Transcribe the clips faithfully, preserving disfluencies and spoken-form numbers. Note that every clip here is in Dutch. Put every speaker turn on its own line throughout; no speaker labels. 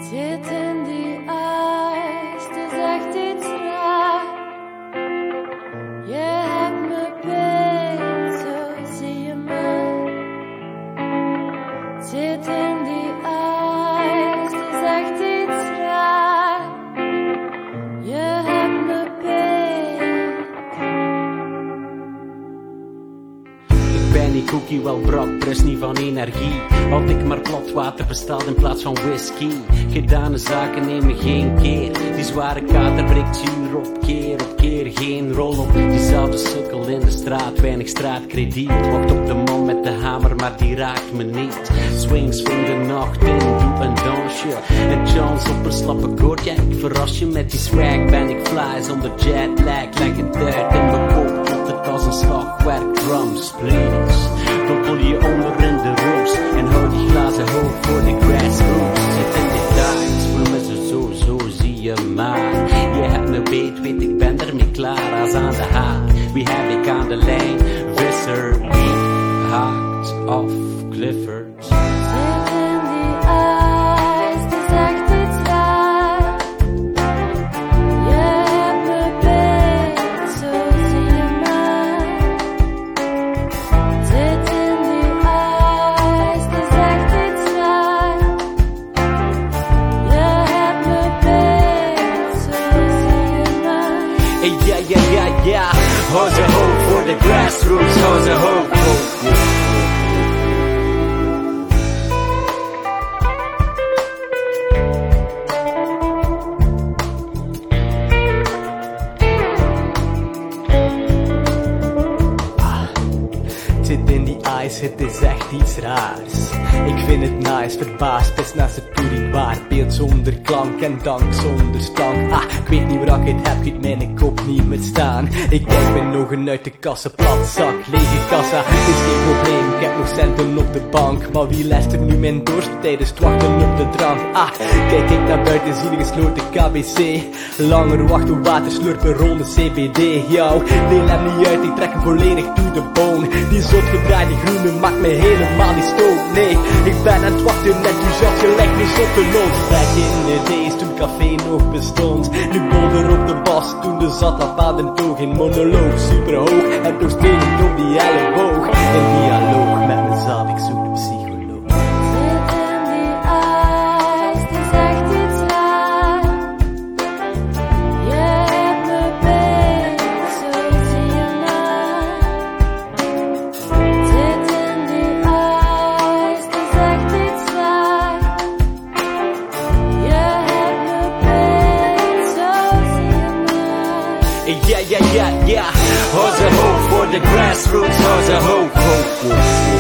Zit in die ijs, het is echt iets raar. Je hebt me beet, zo zie je me. Zit in die ijs, het is echt iets raar. Je hebt me beet.
Ik ben die cookie wel brak, press niet van energie. Had ik maar plat water besteld in plaats van whisky. Gedane zaken nemen geen keer. Die zware kater breekt zuur op keer op keer. Geen rol op diezelfde sukkel in de straat. Weinig straatkrediet. Wacht op de man met de hamer, maar die raakt me niet. Swing, swing de nacht in, doe een dansje. En chance op een slappe koord. Ja, ik verras je met die swag. Ben ik fly zonder jetlag. Leg het uit in mijn kop. Tot het als een slagwerk. Drums, please. Dompel je onder in de roos. En hou die glazen hoog voor de grassroots. Zit in details, voel me zo, zo, zo, zie je maar. Je hebt me beet, weet ik ben ermee klaar. Als aan de haak, wie heb ik aan de lijn? Visser, wie haakt af, Clifford.
Zit in die ijs, het is echt iets raar. Je hebt me beet, zo zie je me. Zit in die ijs, het is echt iets raar. Je hebt me beet, zo zie je me.
Hey, ja, ja, ja, ja. Hou ze hoog voor de grassroots, hou ze hoog, hoog, hoog.
Zit in die ice, het is echt iets raars. Ik vind het nice, verbaasd, best naast het toerietbaar. Beeld zonder klank en dank zonder stank. Ah, ik weet niet waar ik het heb, ik weet mijn kop niet met staan. Ik kijk mijn ogen uit de kassa, platzak, lege kassa. Het is geen probleem, ik heb nog centen op de bank. Maar wie luistert nu mijn dorst tijdens het wachten op de drank? Ah, kijk ik naar buiten, zie ik gesloten K B C. Langer wachten, water slurpen, ronde C B D. Yo, deel hem niet uit, ik trek hem volledig to the bone. Die zotgedraaide groene maakt me helemaal niet stoot. Nee, ik ben aan het wachten net dus als gelijk niet zotteloos. Back in the days toen café nog bestond. Nu bolder op de bas toen de zatlap aan de toog. In monoloog super hoog en toch steeds op die elleboog. In dialoog met mezelf, ik zoek de psycholoog.
Zit in die ijs, het is echt iets raar. Je hebt me beet, zo zie je me. Zit in die ijs, het is echt iets raar. Je hebt me beet, zo zie je me.
Ja, ja, ja, ja. Hou ze hoog voor de grassroots, hou ze hoog, hoog, hoog.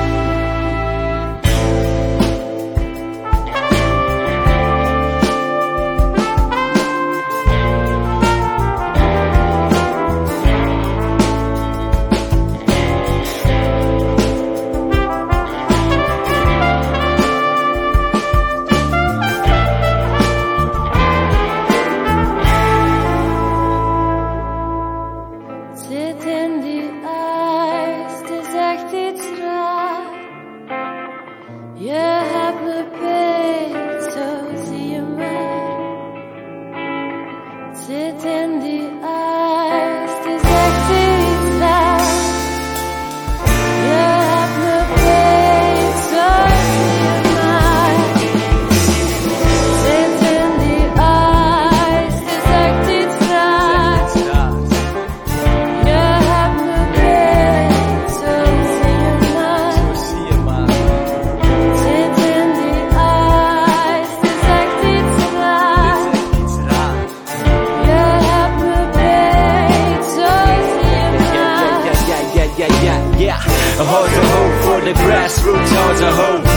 Zit in die ijs, het is echt iets raar. Je hebt me beet, zo zie je me. Zit in die ijs, het is echt iets raar. Je hebt me beet, zo zie je me. Zit in die ijs, het is echt iets raar. Je hebt me beet, zo zie je me.
Zie je maar.
Zit in die ijs, het is echt iets raar.
Iets raar.
Je hebt me beet, zo zie je me.
Ja, ja, ja, ja, ja, ja. Hou ze hoog voor de grassroots, hou ze hoog.